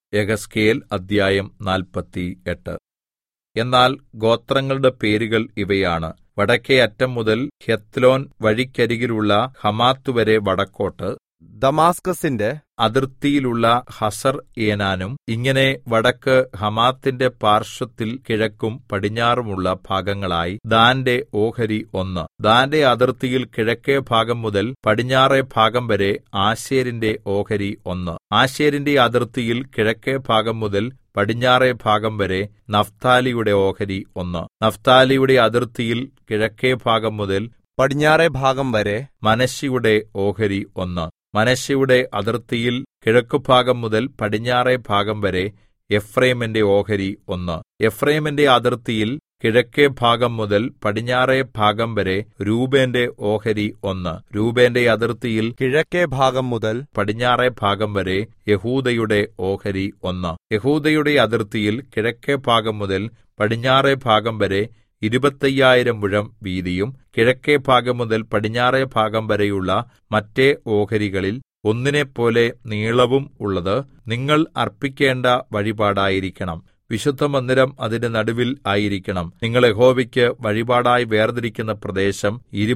യെഹെസ്കേൽ അദ്ധ്യായം 48. എന്നാൽ ഗോത്രങ്ങളുടെ പേരുകൾ ഇവയാണ്: വടക്കെ അറ്റം മുതൽ ഹെത്ലോൻ വഴിക്കരികിലുള്ള ഹമാത്ത്‌വരെ വടക്കോട്ട്, ദമാസ്കസിന്റെ അതിർത്തിയിലുള്ള ഹസർ-ഏനാനും, ഇങ്ങനെ വടക്ക് ഹമാത്തിന്റെ പാർശ്വത്തിൽ കിഴക്കും പടിഞ്ഞാറുമുള്ള ഭാഗങ്ങളായി ദാന്റെ ഓഹരി ഒന്ന്. ദാന്റെ അതിർത്തിയിൽ കിഴക്കെ ഭാഗം മുതൽ പടിഞ്ഞാറെ ഭാഗം വരെ ആശേരിന്റെ ഓഹരി ഒന്ന്. ആശേരിന്റെ അതിർത്തിയിൽ കിഴക്കെ ഭാഗം മുതൽ പടിഞ്ഞാറെ ഭാഗം വരെ നഫ്താലിയുടെ ഓഹരി ഒന്ന്. നഫ്താലിയുടെ അതിർത്തിയിൽ കിഴക്കെ ഭാഗം മുതൽ പടിഞ്ഞാറെ ഭാഗം വരെ മനശ്ശെയുടെ ഓഹരി ഒന്ന്. മനശ്ശെയുടെ അതിർത്തിയിൽ കിഴക്കുഭാഗം മുതൽ പടിഞ്ഞാറെ ഭാഗം വരെ എഫ്രയീമിന്റെ ഓഹരി ഒന്ന്. എഫ്രയീമിന്റെ അതിർത്തിയിൽ കിഴക്കെ ഭാഗം മുതൽ പടിഞ്ഞാറെ ഭാഗം വരെ രൂബേന്റെ ഓഹരി ഒന്ന്. രൂബേന്റെ അതിർത്തിയിൽ കിഴക്കെ ഭാഗം മുതൽ പടിഞ്ഞാറെ ഭാഗം വരെ യെഹൂദയുടെ ഓഹരി ഒന്ന്. യെഹൂദയുടെ അതിർത്തിയിൽ കിഴക്കെ ഭാഗം മുതൽ പടിഞ്ഞാറെ ഭാഗം വരെ 25,000 മുഴം വീതിയും കിഴക്കെ ഭാഗം മുതൽ പടിഞ്ഞാറെ ഭാഗം വരെയുള്ള മറ്റെ ഓഹരികളിൽ ഒന്നിനെപ്പോലെ നീളവും ഉള്ളത് നിങ്ങൾ അർപ്പിക്കേണ്ട വഴിപാടായിരിക്കണം. വിശുദ്ധമന്ദിരം അതിന്റെ നടുവിൽ ആയിരിക്കണം. നിങ്ങൾ യഹോവയ്ക്ക് വഴിപാടായി വേർതിരിക്കുന്ന പ്രദേശം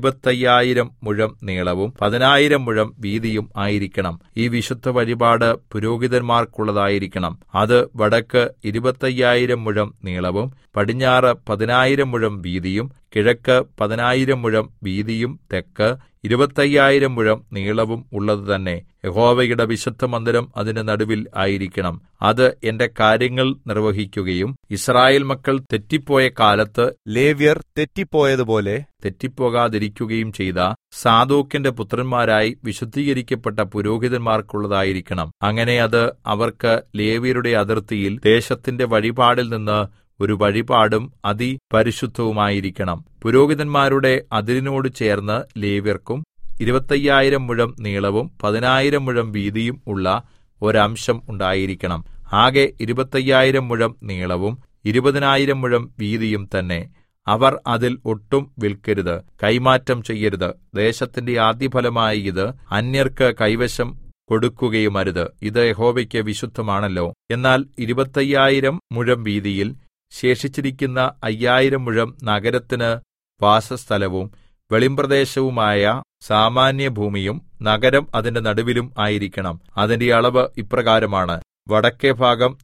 25,000 മുഴം നീളവും 10,000 മുഴം വീതിയും ആയിരിക്കണം. ഈ വിശുദ്ധ വഴിപാട് പുരോഹിതന്മാർക്കുള്ളതായിരിക്കണം. അത് വടക്ക് 25,000 മുഴം നീളവും പടിഞ്ഞാറ് 10,000 മുഴം വീതിയും കിഴക്ക് 10,000 മുഴം വീതിയും തെക്ക് 25,000 മുഴം നീളവും ഉള്ളത് തന്നെ. യഹോവയുടെ വിശുദ്ധമന്ദിരം അതിന്റെ നടുവിൽ ആയിരിക്കണം. അത് എന്റെ കാര്യങ്ങൾ നിർവഹിക്കുകയും യിസ്രായേൽ മക്കൾ തെറ്റിപ്പോയ കാലത്ത് ലേവ്യർ തെറ്റിപ്പോയതുപോലെ തെറ്റിപ്പോകാതിരിക്കുകയും ചെയ്ത സാദോക്കിന്റെ പുത്രന്മാരായി വിശുദ്ധീകരിക്കപ്പെട്ട പുരോഹിതന്മാർക്കുള്ളതായിരിക്കണം. അങ്ങനെ അത് അവർക്ക് ലേവ്യരുടെ അതിർത്തിയിൽ ദേശത്തിന്റെ വഴിപാടിൽ നിന്ന് ഒരു വഴിപാടും അതിപരിശുദ്ധവുമായിരിക്കണം. പുരോഹിതന്മാരുടെ അതിരിനോട് ചേർന്ന് ലേവ്യർക്കും 25,000 മുഴം നീളവും 10,000 മുഴം വീതിയും ഉള്ള ഒരംശം ഉണ്ടായിരിക്കണം. ആകെ 25,000 മുഴം നീളവും 20,000 മുഴം വീതിയും തന്നെ. അവർ അതിൽ ഒട്ടും വിൽക്കരുത്, കൈമാറ്റം ചെയ്യരുത്. ദേശത്തിന്റെ ആദ്യഫലമായി ഇത് അന്യർക്ക് കൈവശം കൊടുക്കുകയുമരുത്. ഇത് യഹോവയ്ക്ക് വിശുദ്ധമാണല്ലോ. എന്നാൽ 25,000 മുഴം വീതിയിൽ ശേഷിച്ചിരിക്കുന്ന 5,000 മുഴം നഗരത്തിന് വാസസ്ഥലവും വെളിമ്പ്രദേശവുമായ സാമാന്യഭൂമിയും നഗരം അതിന്റെ നടുവിലും ആയിരിക്കണം. അതിന്റെ അളവ് ഇപ്രകാരമാണ്: വടക്കെ ഭാഗം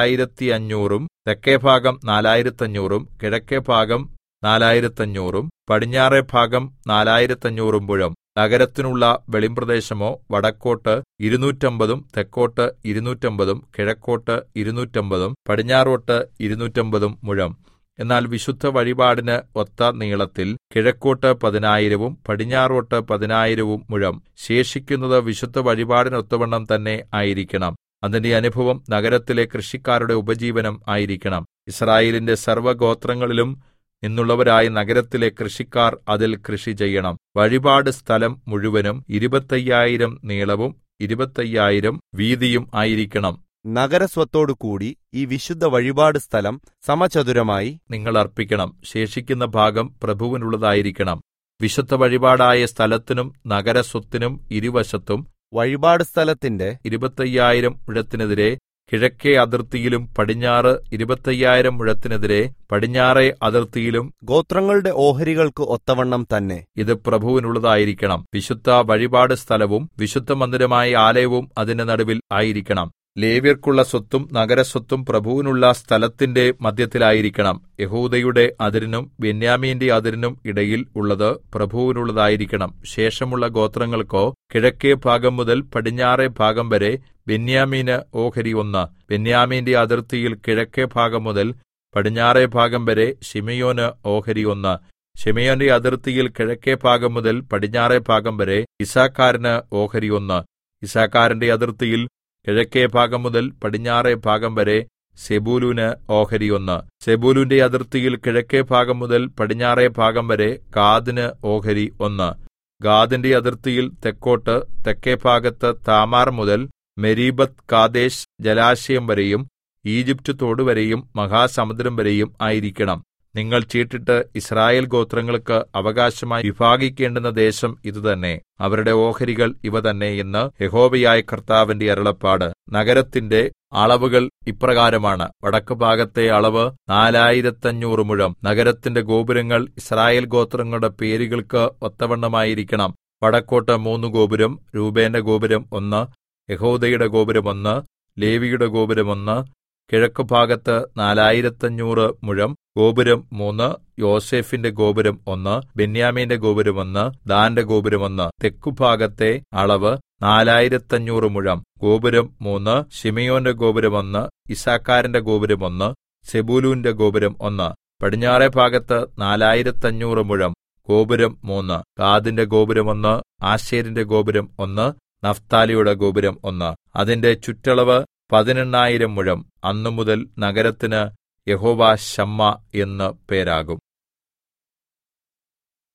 4,500 തെക്കെ ഭാഗം 4,500 കിഴക്കെ ഭാഗം 4,500 പടിഞ്ഞാറെ ഭാഗം 4,500 മുഴം. നഗരത്തിനുള്ള വെളിമ്പ്രദേശമോ വടക്കോട്ട് 250 തെക്കോട്ട് 250 കിഴക്കോട്ട് 250 പടിഞ്ഞാറോട്ട് 250 മുഴം. എന്നാൽ വിശുദ്ധ വഴിപാടിന് ഒത്ത നീളത്തിൽ കിഴക്കോട്ട് 10,000 പടിഞ്ഞാറോട്ട് 10,000 മുഴം. ശേഷിക്കുന്നത് വിശുദ്ധ വഴിപാടിനൊത്തവണ്ണം തന്നെ ആയിരിക്കണം. അതിന്റെ അനുഭവം നഗരത്തിലെ കൃഷിക്കാരുടെ ഉപജീവനം ആയിരിക്കണം. യിസ്രായേലിന്റെ സർവ്വഗോത്രങ്ങളിലും നിന്നുള്ളവരായ നഗരത്തിലെ കൃഷിക്കാർ അതിൽ കൃഷി ചെയ്യണം. വഴിപാട് സ്ഥലം മുഴുവനും 25,000 നീളവും 25,000 വീതിയും ആയിരിക്കണം. നഗരസ്വത്തോടുകൂടി ഈ വിശുദ്ധ വഴിപാട് സ്ഥലം സമചതുരമായി നിങ്ങൾ അർപ്പിക്കണം. ശേഷിക്കുന്ന ഭാഗം പ്രഭുവിനുള്ളതായിരിക്കണം. വിശുദ്ധ വഴിപാടായ സ്ഥലത്തിനും നഗരസ്വത്തിനും ഇരുവശത്തും വഴിപാട് സ്ഥലത്തിന്റെ 25,000 മുഴത്തിനെതിരെ കിഴക്കെ അതിർത്തിയിലും പടിഞ്ഞാറ് 25,000 മുഴത്തിനെതിരെ പടിഞ്ഞാറെ അതിർത്തിയിലും ഗോത്രങ്ങളുടെ ഓഹരികൾക്ക് ഒത്തവണ്ണം തന്നെ ഇത് പ്രഭുവിനുള്ളതായിരിക്കണം. വിശുദ്ധ വഴിപാട് സ്ഥലവും വിശുദ്ധമന്ദിരമായ ആലയവും അതിന്റെ നടുവിൽ ആയിരിക്കണം. ലേവ്യർക്കുള്ള സ്വത്തും നഗരസ്വത്തും പ്രഭുവിനുള്ള സ്ഥലത്തിന്റെ മധ്യത്തിലായിരിക്കണം. യഹൂദയുടെ അതിരിനും ബെന്യാമീന്റെ അതിരിനും ഇടയിൽ ഉള്ളത് പ്രഭുവിനുള്ളതായിരിക്കണം. ശേഷമുള്ള ഗോത്രങ്ങൾക്കോ കിഴക്കെ ഭാഗം മുതൽ പടിഞ്ഞാറെ ഭാഗം വരെ ബെന്യാമീന് ഓഹരി ഒന്ന്. ബെന്യാമീന്റെ അതിർത്തിയിൽ കിഴക്കെ ഭാഗം മുതൽ പടിഞ്ഞാറെ ഭാഗം വരെ ശിമെയോന് ഓഹരി ഒന്ന്. ശിമെയോന്റെ അതിർത്തിയിൽ കിഴക്കെ ഭാഗം മുതൽ പടിഞ്ഞാറെ ഭാഗം വരെ യിസ്സാഖാരിന് ഓഹരി ഒന്ന്. യിസ്സാഖാരിന്റെ അതിർത്തിയിൽ കിഴക്കെ ഭാഗം മുതൽ പടിഞ്ഞാറെ ഭാഗം വരെ സെബൂലൂന് ഓഹരി ഒന്ന്. സെബൂലൂന്റെ അതിർത്തിയിൽ കിഴക്കെ ഭാഗം മുതൽ പടിഞ്ഞാറെ ഭാഗം വരെ ഗാദിന് ഓഹരി ഒന്ന്. ഗാദിന്റെ അതിർത്തിയിൽ തെക്കോട്ട് തെക്കെ ഭാഗത്ത് താമാർ മുതൽ മെരീബത്ത് കാദേശ് ജലാശയം വരെയും ഈജിപ്റ്റ് തോടുവരെയും മഹാസമുദ്രം വരെയും ആയിരിക്കണം. നിങ്ങൾ ചീട്ടിട്ട് യിസ്രായേൽ ഗോത്രങ്ങൾക്ക് അവകാശമായി വിഭാഗിക്കേണ്ടുന്ന ദേശം ഇതുതന്നെ. അവരുടെ ഓഹരികൾ ഇവ തന്നെ എന്ന് യഹോവയായ കർത്താവിന്റെ അരുളപ്പാട്. നഗരത്തിന്റെ അളവുകൾ ഇപ്രകാരമാണ്. വടക്ക് ഭാഗത്തെ അളവ് 4500 മുഴം. നഗരത്തിന്റെ ഗോപുരങ്ങൾ യിസ്രായേൽ ഗോത്രങ്ങളുടെ പേരുകൾക്ക് ഒത്തവണ്ണമായിരിക്കണം. വടക്കോട്ട് 3 ഗോപുരം. രൂബേന്റെ ഗോപുരം 1, യെഹൂദയുടെ ഗോപുരം 1, ലേവിയുടെ ഗോപുരം 1. കിഴക്കുഭാഗത്ത് 4500 മുഴം. ഗോപുരം 3. യോസേഫിന്റെ ഗോപുരം 1, ബെന്യാമീന്റെ ഗോപുരം 1, ദാന്റെ ഗോപുരം 1. തെക്കുഭാഗത്തെ അളവ് 4500 മുഴം. ഗോപുരം 3. ശിമെയോന്റെ ഗോപുരം 1, യിസ്സാഖാരിന്റെ ഗോപുരം 1, സെബൂലൂന്റെ ഗോപുരം 1. പടിഞ്ഞാറെ ഭാഗത്ത് 4500 മുഴം. ഗോപുരം 3. ഗാദിന്റെ ഗോപുരം 1, ആശേരിന്റെ ഗോപുരം 1, നഫ്താലിയുടെ ഗോപുരം 1. അതിന്റെ ചുറ്റളവ് 18,000 മുഴം. അന്നുമുതൽ നഗരത്തിന് യഹോവ ശമ്മാ എന്ന് പേരാകും.